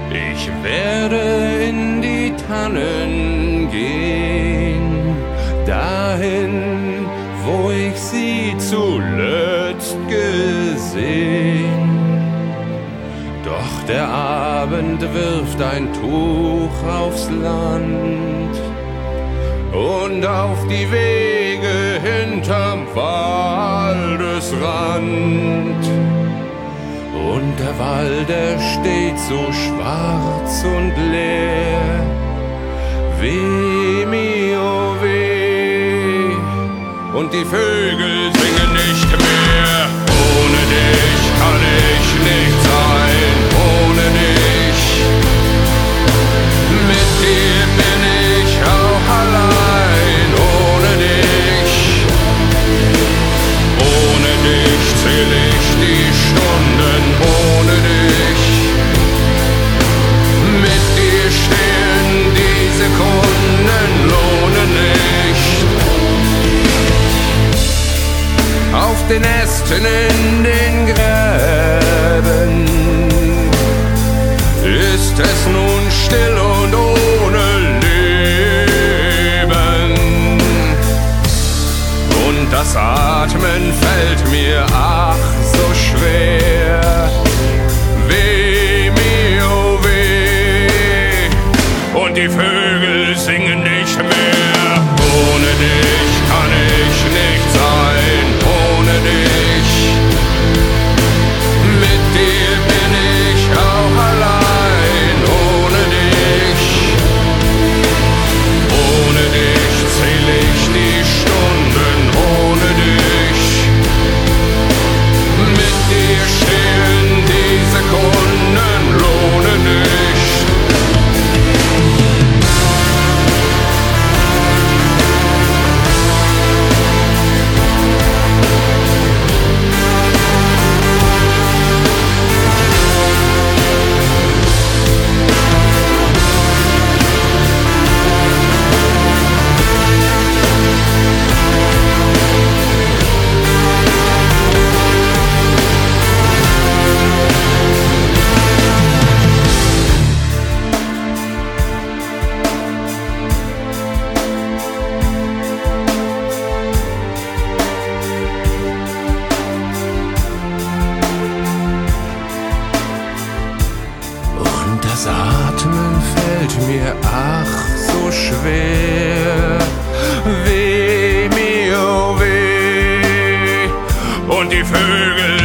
Ich werde in die Tannen gehen, dahin, wo ich sie zuletzt gesehen. Doch der Abend wirft ein Tuch aufs Land und auf die Wege hinterm Waldesrand. Und der Wald, der steht so schwarz und leer. Weh, mir, oh weh. Und die Vögel singen nicht mehr. Ohne dich kann ich nicht sein. Ohne dich. Mit dir bin ich auch allein. Ohne dich. Ohne dich zähl ich die Stunden. Ohne dich. Mit dir stehen die Sekunden, lohnen nicht. Auf den Ästen in den Gräben ist es nun still und ohne Leben. Und das Atmen fällt mir ach so schwer. Weh, mir, oh weh. Und die Vögel singen nicht mehr. Ohne dich kann ich nicht sein. Ohne dich. Mit dir bin ich auch allein. Ohne dich. Ohne dich zähl ich die Stunden. Ohne dich. Mit dir stehen die Sekunden, lohnen nicht. Das Atmen fällt mir ach so schwer. Weh, mir, oh weh. Und die Vögel